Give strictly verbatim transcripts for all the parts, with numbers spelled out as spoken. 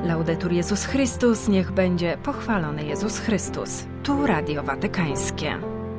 Laudetur Jezus Chrystus, niech będzie pochwalony Jezus Chrystus. Tu Radio Watykańskie.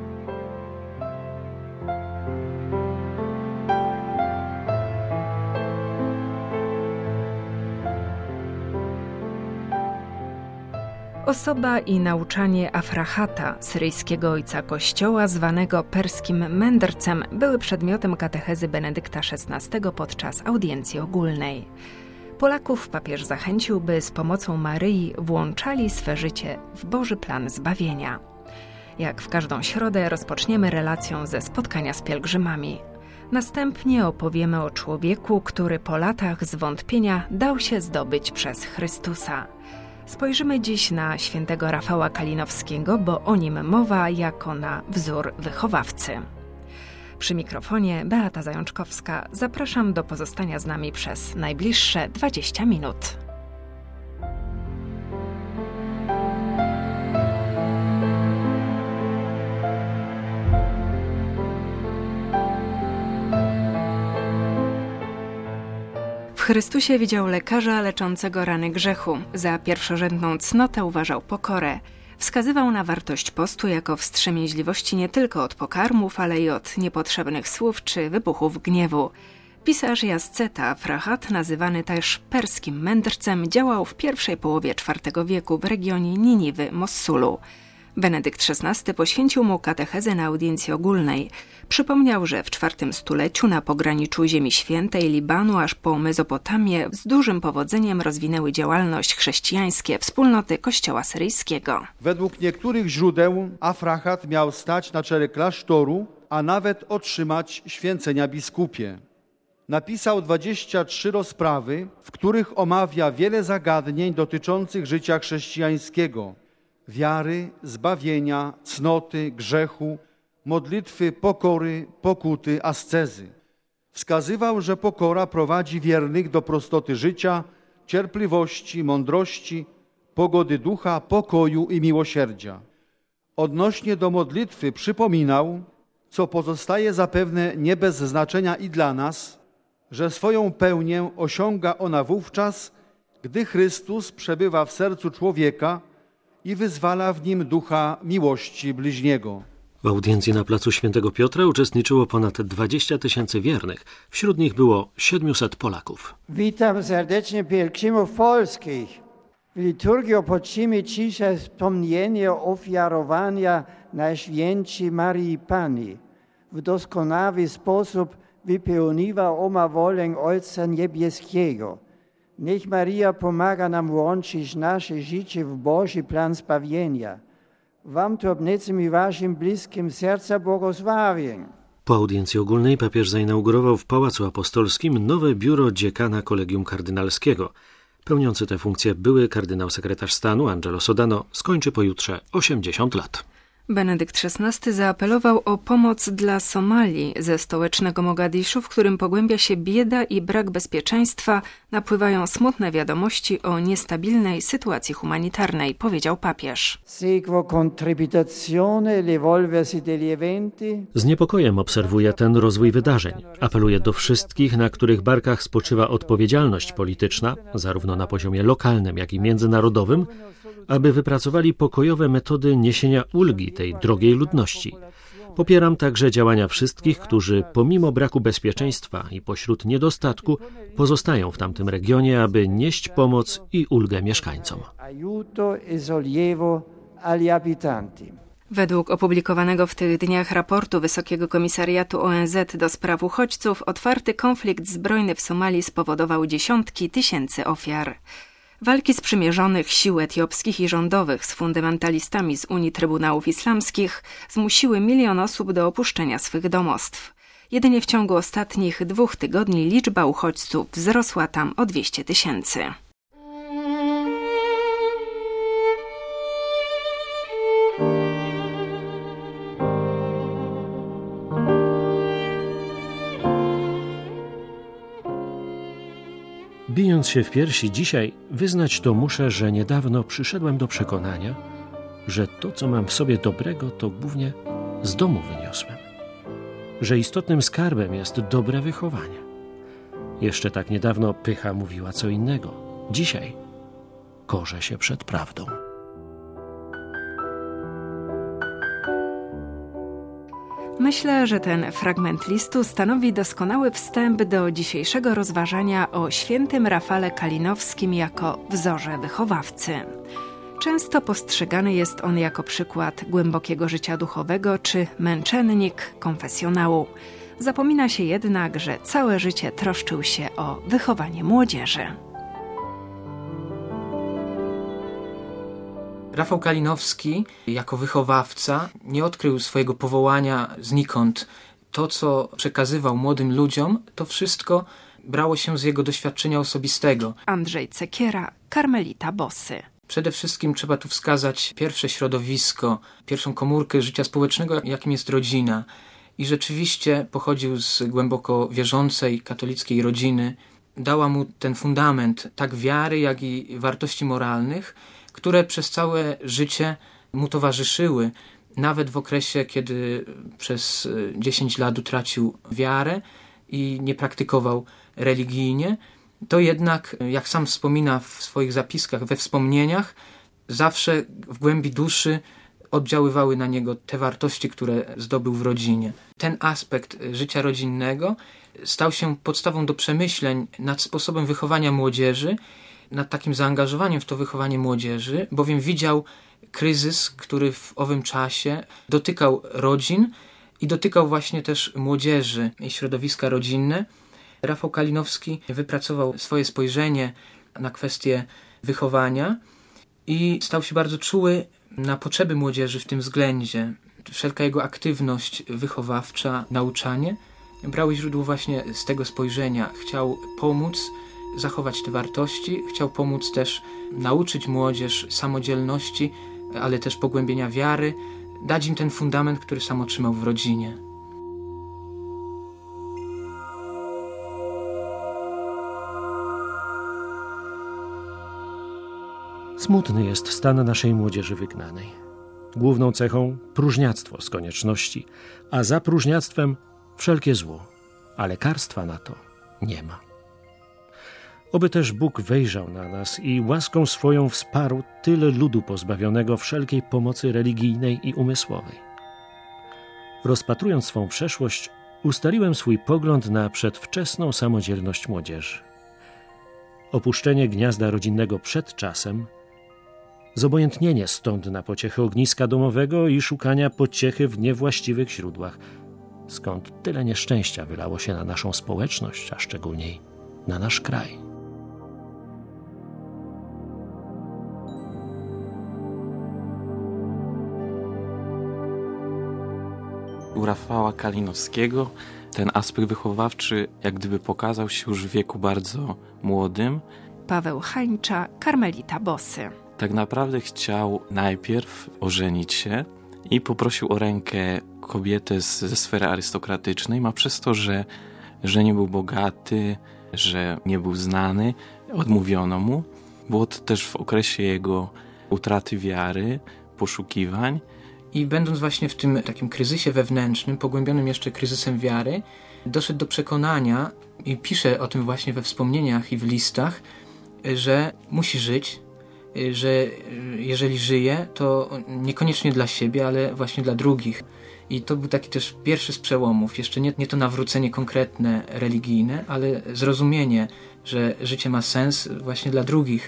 Osoba i nauczanie Afrahata, syryjskiego ojca kościoła zwanego perskim mędrcem, były przedmiotem katechezy Benedykta szesnastego podczas audiencji ogólnej. Polaków papież zachęcił, by z pomocą Maryi włączali swe życie w Boży plan zbawienia. Jak w każdą środę rozpoczniemy relacją ze spotkania z pielgrzymami. Następnie opowiemy o człowieku, który po latach zwątpienia dał się zdobyć przez Chrystusa. Spojrzymy dziś na świętego Rafała Kalinowskiego, bo o nim mowa jako na wzór wychowawcy. Przy mikrofonie Beata Zajączkowska. Zapraszam do pozostania z nami przez najbliższe dwadzieścia minut. W Chrystusie widział lekarza leczącego rany grzechu. Za pierwszorzędną cnotę uważał pokorę. Wskazywał na wartość postu jako wstrzemięźliwości nie tylko od pokarmów, ale i od niepotrzebnych słów czy wybuchów gniewu. Pisarz i asceta Afrahat, nazywany też perskim mędrcem, działał w pierwszej połowie czwartego wieku w regionie Niniwy, Mossulu. Benedykt szesnasty poświęcił mu katechezę na audiencji ogólnej. Przypomniał, że w czwartym stuleciu na pograniczu Ziemi Świętej, Libanu aż po Mezopotamię z dużym powodzeniem rozwinęły działalność chrześcijańskie wspólnoty kościoła syryjskiego. Według niektórych źródeł Afrahat miał stać na czele klasztoru, a nawet otrzymać święcenia biskupie. Napisał dwadzieścia trzy rozprawy, w których omawia wiele zagadnień dotyczących życia chrześcijańskiego. Wiary, zbawienia, cnoty, grzechu, modlitwy, pokory, pokuty, ascezy. Wskazywał, że pokora prowadzi wiernych do prostoty życia, cierpliwości, mądrości, pogody ducha, pokoju i miłosierdzia. Odnośnie do modlitwy przypominał, co pozostaje zapewne nie bez znaczenia i dla nas, że swoją pełnię osiąga ona wówczas, gdy Chrystus przebywa w sercu człowieka i wyzwala w nim ducha miłości bliźniego. W audiencji na placu Świętego Piotra uczestniczyło ponad dwadzieścia tysięcy wiernych. Wśród nich było siedmiuset Polaków. Witam serdecznie pielgrzymów polskich. W liturgii obchodzimy dzisiaj wspomnienie ofiarowania Najświętszej Maryi Panny. W doskonały sposób wypełniła ona wolę Ojca Niebieskiego. Niech Maria pomaga nam łączyć nasze życie w Boży plan zbawienia. Wam trobnicym i waszym bliskim serca błogosławień. Po audiencji ogólnej papież zainaugurował w Pałacu Apostolskim nowe biuro dziekana Kolegium Kardynalskiego. Pełniący tę funkcję były kardynał sekretarz stanu Angelo Sodano skończy pojutrze osiemdziesiąt lat. Benedykt szesnasty zaapelował o pomoc dla Somalii. Ze stołecznego Mogadiszu, w którym pogłębia się bieda i brak bezpieczeństwa, napływają smutne wiadomości o niestabilnej sytuacji humanitarnej, powiedział papież. Z niepokojem obserwuję ten rozwój wydarzeń. Apeluję do wszystkich, na których barkach spoczywa odpowiedzialność polityczna, zarówno na poziomie lokalnym, jak i międzynarodowym, aby wypracowali pokojowe metody niesienia ulgi tej drogiej ludności. Popieram także działania wszystkich, którzy pomimo braku bezpieczeństwa i pośród niedostatku pozostają w tamtym regionie, aby nieść pomoc i ulgę mieszkańcom. Według opublikowanego w tych dniach raportu Wysokiego Komisariatu O N Z do spraw uchodźców, otwarty konflikt zbrojny w Somalii spowodował dziesiątki tysięcy ofiar. Walki sprzymierzonych sił etiopskich i rządowych z fundamentalistami z Unii Trybunałów Islamskich zmusiły milion osób do opuszczenia swych domostw. Jedynie w ciągu ostatnich dwóch tygodni liczba uchodźców wzrosła tam o dwieście tysięcy. Bijąc się w piersi dzisiaj, wyznać to muszę, że niedawno przyszedłem do przekonania, że to, co mam w sobie dobrego, to głównie z domu wyniosłem. Że istotnym skarbem jest dobre wychowanie. Jeszcze tak niedawno pycha mówiła co innego. Dzisiaj korze się przed prawdą. Myślę, że ten fragment listu stanowi doskonały wstęp do dzisiejszego rozważania o świętym Rafale Kalinowskim jako wzorze wychowawcy. Często postrzegany jest on jako przykład głębokiego życia duchowego czy męczennik konfesjonału. Zapomina się jednak, że całe życie troszczył się o wychowanie młodzieży. Rafał Kalinowski jako wychowawca nie odkrył swojego powołania znikąd. To, co przekazywał młodym ludziom, to wszystko brało się z jego doświadczenia osobistego. Andrzej Cekiera, karmelita Bossy. Przede wszystkim trzeba tu wskazać pierwsze środowisko, pierwszą komórkę życia społecznego, jakim jest rodzina. I rzeczywiście pochodził z głęboko wierzącej, katolickiej rodziny. Dała mu ten fundament tak wiary, jak i wartości moralnych, które przez całe życie mu towarzyszyły. Nawet w okresie, kiedy przez dziesięć lat utracił wiarę i nie praktykował religijnie, to jednak, jak sam wspomina w swoich zapiskach, we wspomnieniach, zawsze w głębi duszy oddziaływały na niego te wartości, które zdobył w rodzinie. Ten aspekt życia rodzinnego stał się podstawą do przemyśleń nad sposobem wychowania młodzieży, nad takim zaangażowaniem w to wychowanie młodzieży, bowiem widział kryzys, który w owym czasie dotykał rodzin i dotykał właśnie też młodzieży i środowiska rodzinne. Rafał Kalinowski wypracował swoje spojrzenie na kwestię wychowania i stał się bardzo czuły na potrzeby młodzieży w tym względzie. Wszelka jego aktywność wychowawcza, nauczanie brały źródło właśnie z tego spojrzenia. Chciał pomóc zachować te wartości, chciał pomóc też nauczyć młodzież samodzielności, ale też pogłębienia wiary, dać im ten fundament, który sam otrzymał w rodzinie. Smutny jest stan naszej młodzieży wygnanej. Główną cechą próżniactwo z konieczności, a za próżniactwem wszelkie zło, a lekarstwa na to nie ma. Oby też Bóg wejrzał na nas i łaską swoją wsparł tyle ludu pozbawionego wszelkiej pomocy religijnej i umysłowej. Rozpatrując swą przeszłość, ustaliłem swój pogląd na przedwczesną samodzielność młodzieży. Opuszczenie gniazda rodzinnego przed czasem, zobojętnienie stąd na pociechy ogniska domowego i szukania pociechy w niewłaściwych źródłach, skąd tyle nieszczęścia wylało się na naszą społeczność, a szczególniej na nasz kraj. U Rafała Kalinowskiego ten aspekt wychowawczy jak gdyby pokazał się już w wieku bardzo młodym. Paweł Hańcza, karmelita Bossy. Tak naprawdę chciał najpierw ożenić się i poprosił o rękę kobietę z, ze sfery arystokratycznej, a przez to, że, że nie był bogaty, że nie był znany, odmówiono mu. Było to też w okresie jego utraty wiary, poszukiwań. I będąc właśnie w tym takim kryzysie wewnętrznym, pogłębionym jeszcze kryzysem wiary, doszedł do przekonania i pisze o tym właśnie we wspomnieniach i w listach, że musi żyć, że jeżeli żyje, to niekoniecznie dla siebie, ale właśnie dla drugich. I to był taki też pierwszy z przełomów. Jeszcze nie, nie to nawrócenie konkretne, religijne, ale zrozumienie, że życie ma sens właśnie dla drugich.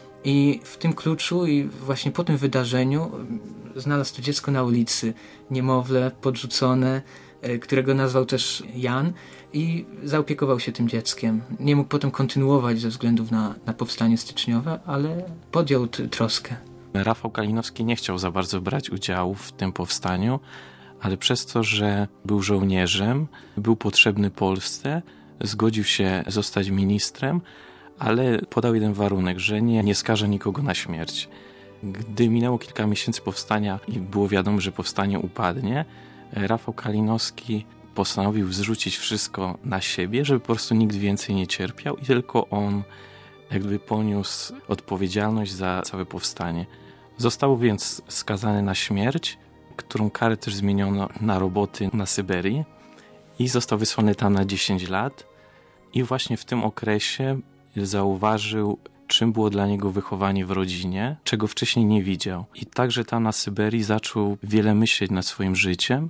I w tym kluczu i właśnie po tym wydarzeniu znalazł to dziecko na ulicy, niemowlę podrzucone, którego nazwał też Jan i zaopiekował się tym dzieckiem. Nie mógł potem kontynuować ze względów na, na powstanie styczniowe, ale podjął t- troskę. Rafał Kalinowski nie chciał za bardzo brać udziału w tym powstaniu, ale przez to, że był żołnierzem, był potrzebny Polsce, zgodził się zostać ministrem, ale podał jeden warunek, że nie, nie skaże nikogo na śmierć. Gdy minęło kilka miesięcy powstania i było wiadomo, że powstanie upadnie, Rafał Kalinowski postanowił zrzucić wszystko na siebie, żeby po prostu nikt więcej nie cierpiał i tylko on jakby poniósł odpowiedzialność za całe powstanie. Został więc skazany na śmierć, którą karę też zmieniono na roboty na Syberii i został wysłany tam na dziesięć lat i właśnie w tym okresie zauważył, czym było dla niego wychowanie w rodzinie, czego wcześniej nie widział. I także tam na Syberii zaczął wiele myśleć nad swoim życiem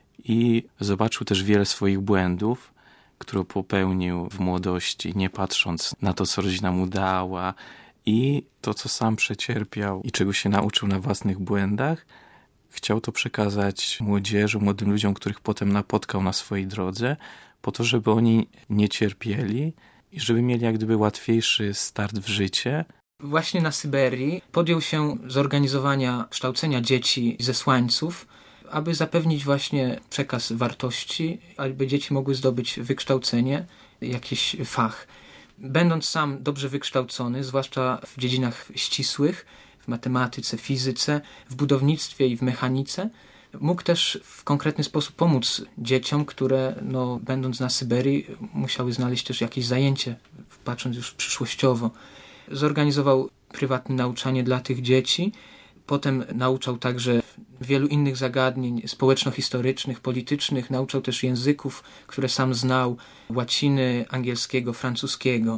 i zobaczył też wiele swoich błędów, które popełnił w młodości, nie patrząc na to, co rodzina mu dała i to, co sam przecierpiał i czego się nauczył na własnych błędach. Chciał to przekazać młodzieży, młodym ludziom, których potem napotkał na swojej drodze, po to, żeby oni nie cierpieli i żeby mieli jak gdyby łatwiejszy start w życie. Właśnie na Syberii podjął się zorganizowania kształcenia dzieci zesłańców, aby zapewnić właśnie przekaz wartości, aby dzieci mogły zdobyć wykształcenie, jakiś fach. Będąc sam dobrze wykształcony, zwłaszcza w dziedzinach ścisłych, w matematyce, fizyce, w budownictwie i w mechanice, mógł też w konkretny sposób pomóc dzieciom, które no, będąc na Syberii musiały znaleźć też jakieś zajęcie, patrząc już przyszłościowo. Zorganizował prywatne nauczanie dla tych dzieci, potem nauczał także wielu innych zagadnień społeczno-historycznych, politycznych, nauczał też języków, które sam znał, łaciny, angielskiego, francuskiego.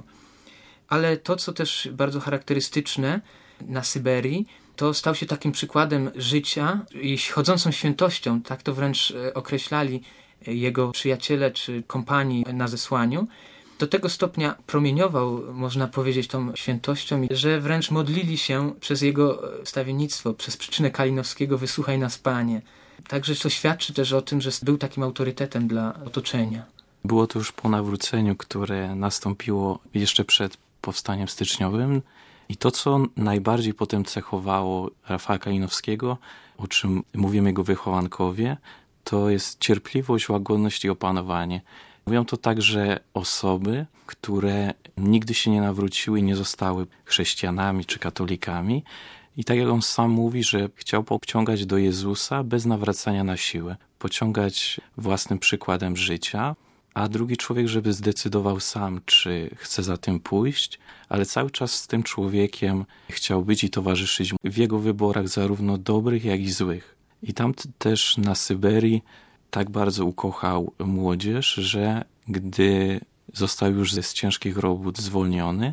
Ale to, co też bardzo charakterystyczne na Syberii, to stał się takim przykładem życia i chodzącą świętością, tak to wręcz określali jego przyjaciele czy kompanii na zesłaniu. Do tego stopnia promieniował, można powiedzieć, tą świętością, że wręcz modlili się przez jego wstawiennictwo, przez przyczynę Kalinowskiego "Wysłuchaj nas, Panie". Także to świadczy też o tym, że był takim autorytetem dla otoczenia. Było to już po nawróceniu, które nastąpiło jeszcze przed powstaniem styczniowym. I to, co najbardziej potem cechowało Rafała Kalinowskiego, o czym mówią jego wychowankowie, to jest cierpliwość, łagodność i opanowanie. Mówią to także osoby, które nigdy się nie nawróciły i nie zostały chrześcijanami czy katolikami. I tak jak on sam mówi, że chciał pociągać do Jezusa bez nawracania na siłę. Pociągać własnym przykładem życia, a drugi człowiek, żeby zdecydował sam, czy chce za tym pójść, ale cały czas z tym człowiekiem chciał być i towarzyszyć w jego wyborach zarówno dobrych, jak i złych. I tam też na Syberii tak bardzo ukochał młodzież, że gdy został już z ciężkich robót zwolniony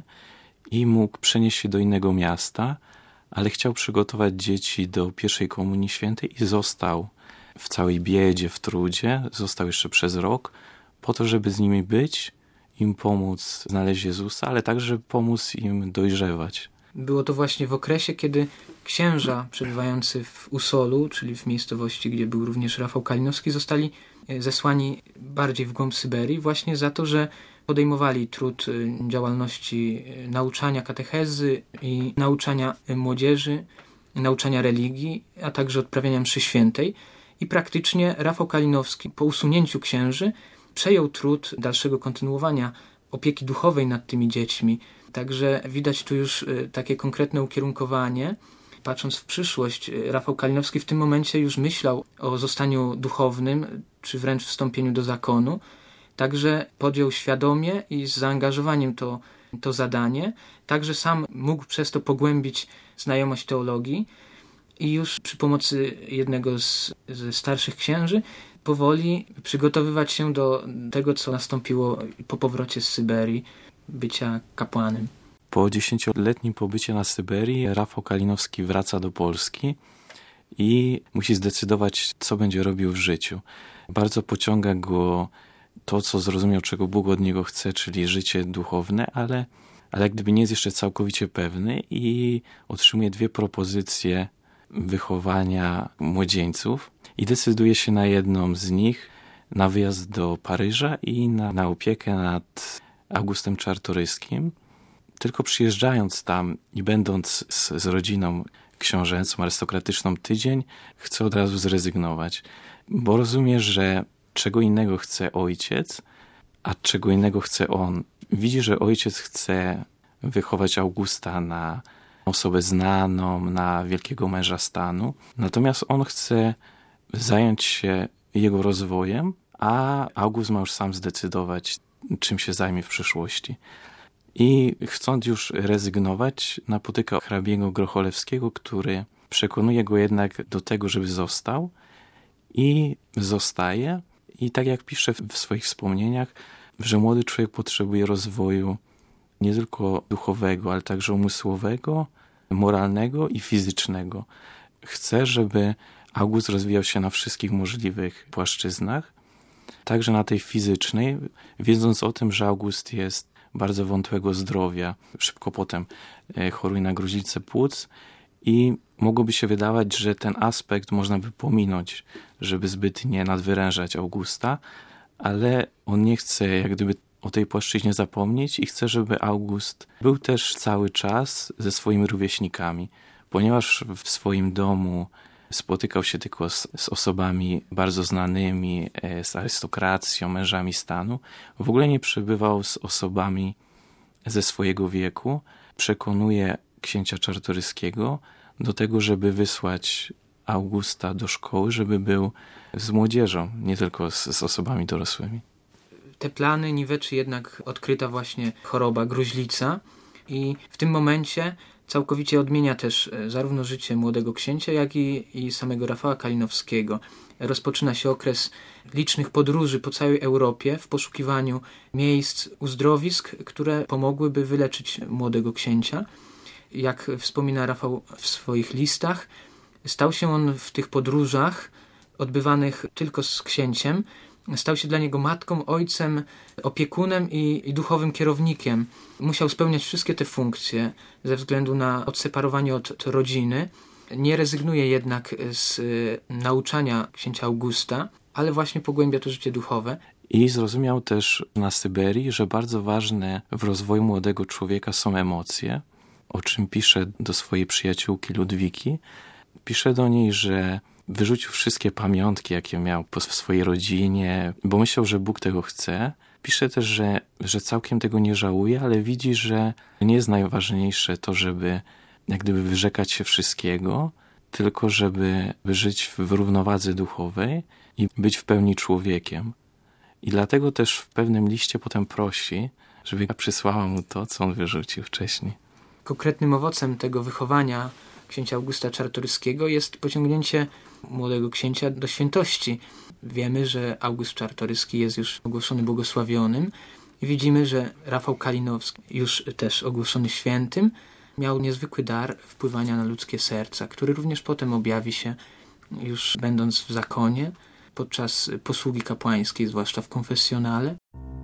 i mógł przenieść się do innego miasta, ale chciał przygotować dzieci do pierwszej komunii świętej i został w całej biedzie, w trudzie, został jeszcze przez rok, po to, żeby z nimi być, im pomóc znaleźć Jezusa, ale także żeby pomóc im dojrzewać. Było to właśnie w okresie, kiedy księża przebywający w Usolu, czyli w miejscowości, gdzie był również Rafał Kalinowski, zostali zesłani bardziej w głąb Syberii właśnie za to, że podejmowali trud działalności nauczania katechezy i nauczania młodzieży, nauczania religii, a także odprawiania mszy świętej. I praktycznie Rafał Kalinowski po usunięciu księży przejął trud dalszego kontynuowania opieki duchowej nad tymi dziećmi. Także widać tu już takie konkretne ukierunkowanie. Patrząc w przyszłość, Rafał Kalinowski w tym momencie już myślał o zostaniu duchownym, czy wręcz wstąpieniu do zakonu. Także podjął świadomie i z zaangażowaniem to, to zadanie. Także sam mógł przez to pogłębić znajomość teologii i już przy pomocy jednego z, ze starszych księży powoli przygotowywać się do tego, co nastąpiło po powrocie z Syberii, bycia kapłanem. Po dziesięcioletnim pobycie na Syberii Rafał Kalinowski wraca do Polski i musi zdecydować, co będzie robił w życiu. Bardzo pociąga go to, co zrozumiał, czego Bóg od niego chce, czyli życie duchowne, ale, ale jak gdyby nie jest jeszcze całkowicie pewny i otrzymuje dwie propozycje wychowania młodzieńców i decyduje się na jedną z nich, na wyjazd do Paryża i na, na opiekę nad Augustem Czartoryskim. Tylko przyjeżdżając tam i będąc z, z rodziną książęcą, arystokratyczną tydzień, chce od razu zrezygnować, bo rozumie, że czego innego chce ojciec, a czego innego chce on. Widzi, że ojciec chce wychować Augusta na osobę znaną, na wielkiego męża stanu, natomiast on chce zająć się jego rozwojem, a August ma już sam zdecydować, czym się zajmie w przyszłości. I chcąc już rezygnować, napotyka hrabiego Grocholewskiego, który przekonuje go jednak do tego, żeby został i zostaje. I tak jak pisze w swoich wspomnieniach, że młody człowiek potrzebuje rozwoju nie tylko duchowego, ale także umysłowego, moralnego i fizycznego. Chce, żeby August rozwijał się na wszystkich możliwych płaszczyznach, także na tej fizycznej, wiedząc o tym, że August jest bardzo wątłego zdrowia, szybko potem choruje na gruźlicę płuc i mogłoby się wydawać, że ten aspekt można by pominąć, żeby zbyt nie nadwyrężać Augusta, ale on nie chce jak gdyby o tej płaszczyźnie zapomnieć i chce, żeby August był też cały czas ze swoimi rówieśnikami, ponieważ w swoim domu spotykał się tylko z, z osobami bardzo znanymi, z arystokracją, mężami stanu. W ogóle nie przebywał z osobami ze swojego wieku. Przekonuje księcia Czartoryskiego do tego, żeby wysłać Augusta do szkoły, żeby był z młodzieżą, nie tylko z, z osobami dorosłymi. Te plany niweczy jednak odkryta właśnie choroba gruźlica i w tym momencie całkowicie odmienia też zarówno życie młodego księcia, jak i, i samego Rafała Kalinowskiego. Rozpoczyna się okres licznych podróży po całej Europie w poszukiwaniu miejsc, uzdrowisk, które pomogłyby wyleczyć młodego księcia. Jak wspomina Rafał w swoich listach, stał się on w tych podróżach odbywanych tylko z księciem, stał się dla niego matką, ojcem, opiekunem i, i duchowym kierownikiem. Musiał spełniać wszystkie te funkcje ze względu na odseparowanie od, od rodziny. Nie rezygnuje jednak z y, nauczania księcia Augusta, ale właśnie pogłębia to życie duchowe. I zrozumiał też na Syberii, że bardzo ważne w rozwoju młodego człowieka są emocje, o czym pisze do swojej przyjaciółki Ludwiki. Pisze do niej, że wyrzucił wszystkie pamiątki, jakie miał w swojej rodzinie, bo myślał, że Bóg tego chce. Pisze też, że, że całkiem tego nie żałuje, ale widzi, że nie jest najważniejsze to, żeby jak gdyby wyrzekać się wszystkiego, tylko żeby żyć w równowadze duchowej i być w pełni człowiekiem. I dlatego też w pewnym liście potem prosi, żeby przysłała mu to, co on wyrzucił wcześniej. Konkretnym owocem tego wychowania księcia Augusta Czartoryskiego jest pociągnięcie młodego księcia do świętości. Wiemy, że August Czartoryski jest już ogłoszony błogosławionym i widzimy, że Rafał Kalinowski, już też ogłoszony świętym, miał niezwykły dar wpływania na ludzkie serca, który również potem objawi się już będąc w zakonie, podczas posługi kapłańskiej, zwłaszcza w konfesjonale.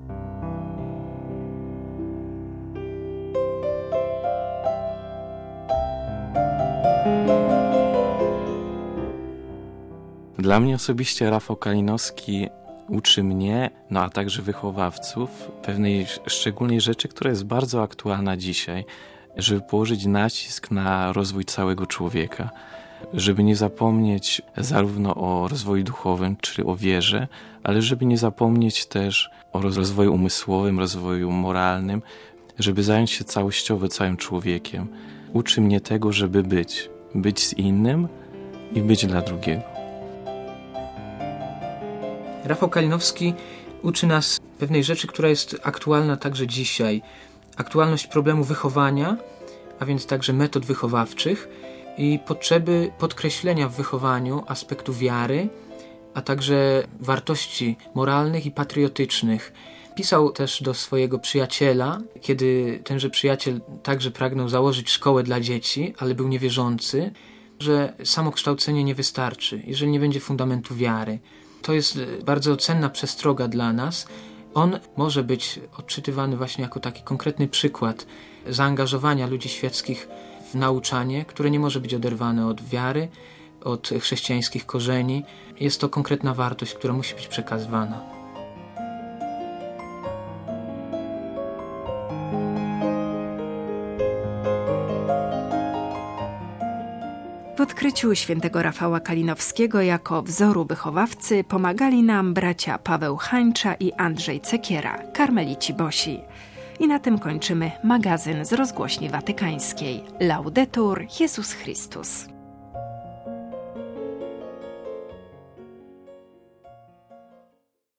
Dla mnie osobiście Rafał Kalinowski uczy mnie, no a także wychowawców, pewnej szczególnej rzeczy, która jest bardzo aktualna dzisiaj, żeby położyć nacisk na rozwój całego człowieka, żeby nie zapomnieć zarówno o rozwoju duchowym, czyli o wierze, ale żeby nie zapomnieć też o rozwoju umysłowym, rozwoju moralnym, żeby zająć się całościowo całym człowiekiem. Uczy mnie tego, żeby być, być z innym i być dla drugiego. Rafał Kalinowski uczy nas pewnej rzeczy, która jest aktualna także dzisiaj. Aktualność problemu wychowania, a więc także metod wychowawczych i potrzeby podkreślenia w wychowaniu aspektu wiary, a także wartości moralnych i patriotycznych. Pisał też do swojego przyjaciela, kiedy tenże przyjaciel także pragnął założyć szkołę dla dzieci, ale był niewierzący, że samo kształcenie nie wystarczy, jeżeli nie będzie fundamentu wiary. To jest bardzo cenna przestroga dla nas. On może być odczytywany właśnie jako taki konkretny przykład zaangażowania ludzi świeckich w nauczanie, które nie może być oderwane od wiary, od chrześcijańskich korzeni. Jest to konkretna wartość, która musi być przekazywana. W odkryciu świętego Rafała Kalinowskiego jako wzoru wychowawcy pomagali nam bracia Paweł Hańcza i Andrzej Cekiera, karmelici bosi. I na tym kończymy magazyn z Rozgłośni Watykańskiej. Laudetur Jezus Chrystus.